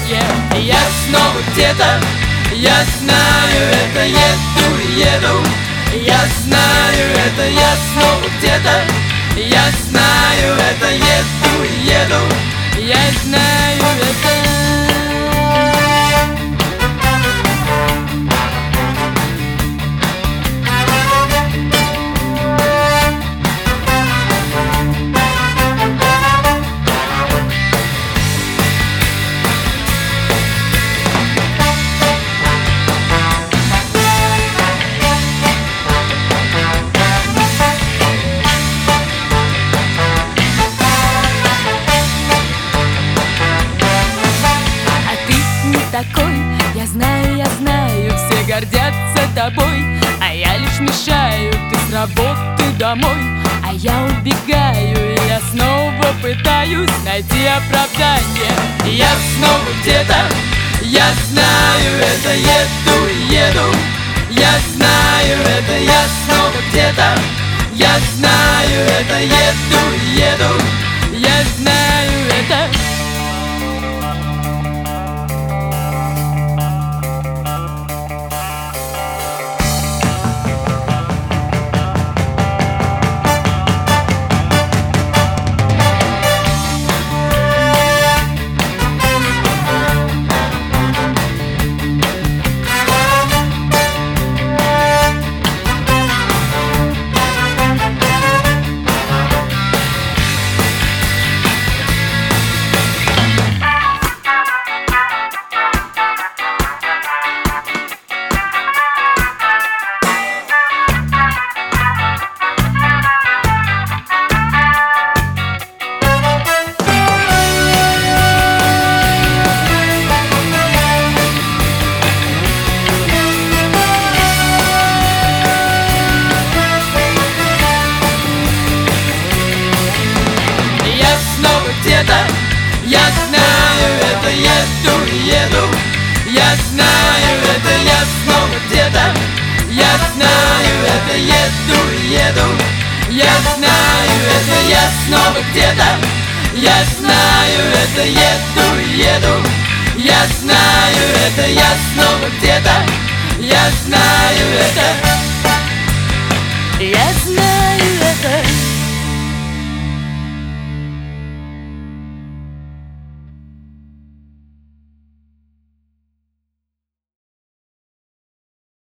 пропадание. Я снова где-то, я знаю, это еду. Я знаю, это я снова где-то. Я знаю, это еду. Я знаю, это... Такой, я знаю, все гордятся тобой, а я лишь мешаю, ты с работы домой, а я убегаю, и я снова пытаюсь найти оправдание. Я снова где-то, я знаю, это еду. Я знаю, это я снова где-то. Я знаю, это еду. Я знаю, это... Я знаю, это еду. Я знаю, это я снова где-то. Я знаю, это еду. Я знаю, это я снова где-то. Я знаю, это еду. Я знаю, это я снова где-то. Я знаю, это...